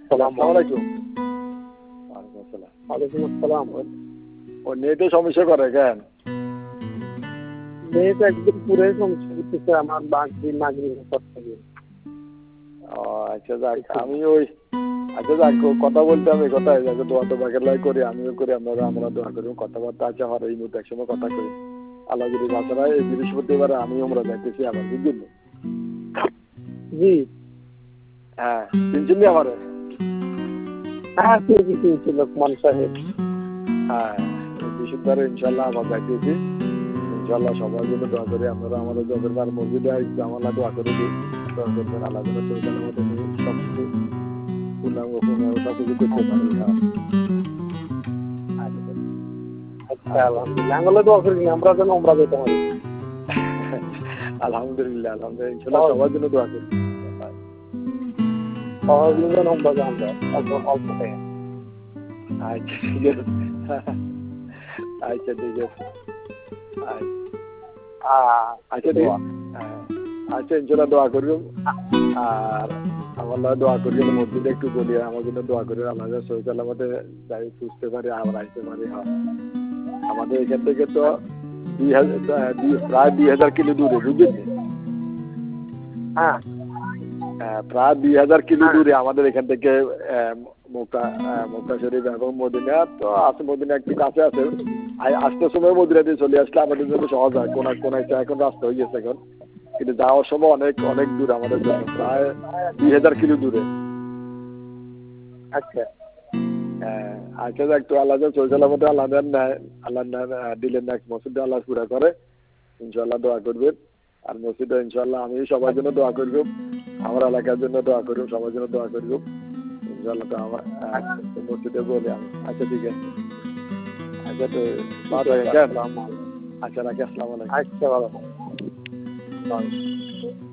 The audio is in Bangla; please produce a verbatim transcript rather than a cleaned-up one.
আসসালামু আলাইকুম। ওয়ালাইকুম আসসালাম। ও নেটে সমস্যা করে কেন? নেট একদম পুরোই সমস্যা করতেছে আমার বাকি নাগরিক পর থেকে। ও আচ্ছা যাক, আমি ওই আচ্ছা যাক কথা বলতে আমি কথা যাকে দোয়া তো বাকের করি, আমিও করি, আপনারা আমরা দোয়া করি, কথাবার্তা আছে আমার এই মুহূর্তে একসময় কথা করি। আল্লাহ যদি বাঁচারা এই বৃহস্পতিবার আমি আমরা যাইতেছি আবার, বুঝলেন? জি হ্যাঁ, চিনছেন আমার? হ্যাঁ চিনছি লোকমান সাহেব। হ্যাঁ বৃহস্পতিবার ইনশাল্লাহ আবার যাইতেছি। ইনশাল্লাহ সবার জন্য দোয়া করি, আপনারা আমাদের যতবার মসজিদে জামালা দোয়া করে দিই, দোয়া করবেন আল্লাহ যেন পরিচালনা মতো সব কিছু পূর্ণাঙ্গ পূর্ণাঙ্গ সব কিছু করতে পারি। আচ্ছা আলহামদুলিল্লাহ, আঙ্গলে দোয়া করি আমরা যেন আমরা যেতে পারি। আলহামদুলিল্লাহ আলহামদুলিল্লাহ ইনশাল্লাহ সবার জন্য দোয়া করি। সবার জন্য আমরা জানবো অল্প অল্প টাইম। আচ্ছা ঠিক আছে, আচ্ছা ঠিক আছে, আচ্ছা আচ্ছা ইনশাল্লাহ দোয়া করি। আর আমার দোয়া করি মসজিদে একটু বলি আমার জন্য দোয়া করি, আল্লাহ সহিত আমাদের যাই বুঝতে পারি আবার আসতে পারি। হ্যাঁ আমাদের এখান থেকে তো দুই হাজার প্রায় দুই হাজার কিলো দূরে, বুঝলেন? হ্যাঁ প্রায় দুই হাজার কিলো দূরে আমাদের এখান থেকে মক্কা মক্কা শরীফ এবং মদিনা তো আছে, মদিনা একটু কাছে আছে। আসতে সময় মদিনা দিয়ে চলে আসলে আমাদের জন্য সহজ হয়, কোন কোন একটা এখন রাস্তা হয়ে গেছে এখন, কিন্তু যাওয়ার সময় অনেক অনেক দূর আমাদের জন্য, প্রায় দুই হাজার কিলো দূরে। আচ্ছা হ্যাঁ আচ্ছা একটু আল্লাহ চৌচালার মধ্যে আল্লাহ নেয় আল্লাহ দিলেন না মসজিদে আল্লাহ পুরা করে, ইনশাল্লাহ দোয়া করবেন। আর মসজিদে ইনশাল্লাহ আমি সবার জন্য দোয়া করব, আমার এলাকার জন্য দোয়া করব, সবার জন্য দোয়া করব ইনশাল্লাহ। তো আমার মসজিদে বলে আমি আচ্ছা ঠিক আছে। আচ্ছা তো আচ্ছা রাখি, আসসালামু আলাইকুম। আচ্ছা ভালো।